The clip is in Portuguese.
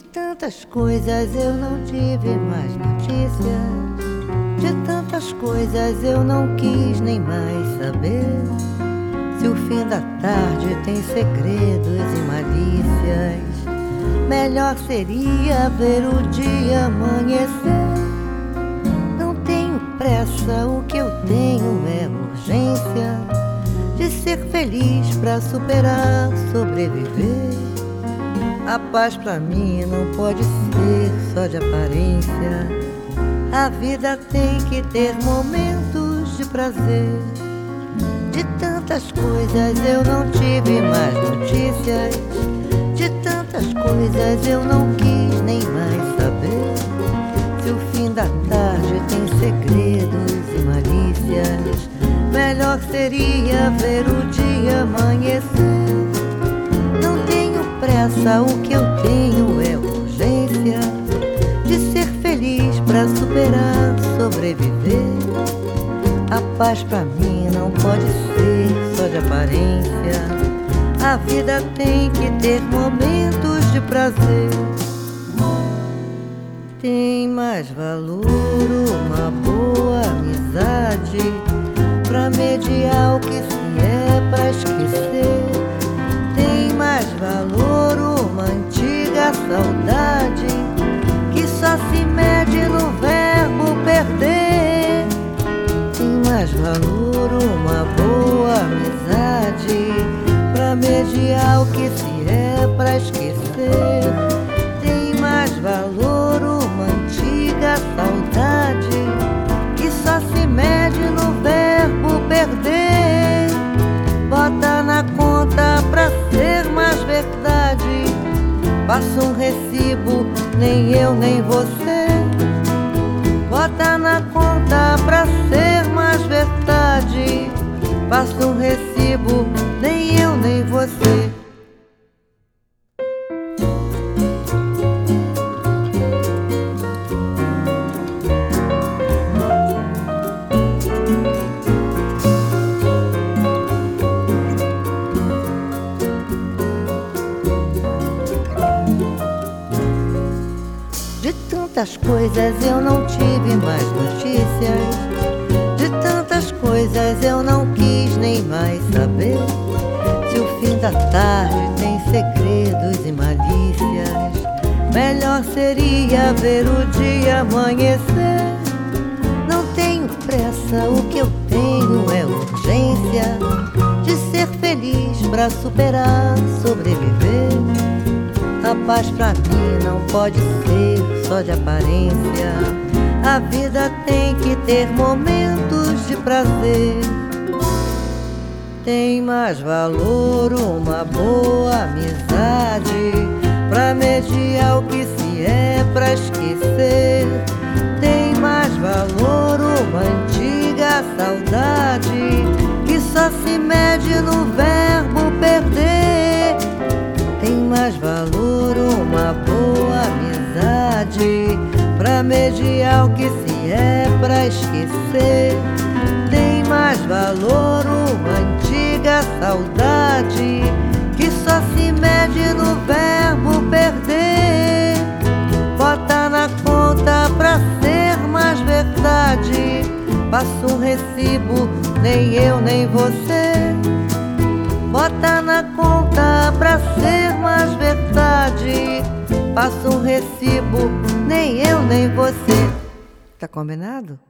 tantas coisas eu não tive mais notícias. De tantas coisas eu não quis nem mais saber. Se o fim da tarde tem segredos e malícias, melhor seria ver o dia amanhecer. Não tenho pressa, o que eu tenho é urgência de ser feliz pra superar, sobreviver. A paz pra mim não pode ser só de aparência. A vida tem que ter momentos de prazer. De tantas coisas eu não tive mais notícias. De tantas coisas eu não quis nem mais saber. Se o fim da tarde tem segredos e malícias, melhor seria ver o dia amanhecer. Não tenho pressa, o que eu tenho é urgência de ser feliz pra superar, sobreviver. A paz pra mim não pode ser só de aparência. A vida tem que ter momentos de prazer. Tem mais valor uma boa amizade pra mediar o que se é pra esquecer. Tem mais valor uma antiga saudade que só se mede no verbo perder. Tem mais valor uma boa amizade pra mediar o que se é pra esquecer. Tem mais valor uma antiga saudade que só se mede no verbo perder. Bota na conta pra ser mais verdade. Passa um recibo, nem eu nem você. Bota na conta pra ser mais verdade. Passa um recibo, nem eu nem você. De tantas coisas eu não tive mais notícias. De tantas coisas eu não quis nem mais saber. Se o fim da tarde tem segredos e malícias, melhor seria ver o dia amanhecer. Não tenho pressa, o que eu tenho é urgência de ser feliz pra superar, sobreviver. A paz pra mim não pode ser só de aparência. A vida tem que ter momentos de prazer. Tem mais valor uma boa amizade pra mediar o que se é pra esquecer. Tem mais valor uma antiga saudade que só se mede no verbo perder. Tem mais valor uma boa amizade pra mediar o que se é pra esquecer. Tem mais valor uma antiga saudade que só se mede no verbo perder. Bota na conta pra ser mais verdade. Passa um recibo, nem eu nem você. Bota na conta pra ser mais verdade. Passa um recibo, nem eu nem você. Tá combinado?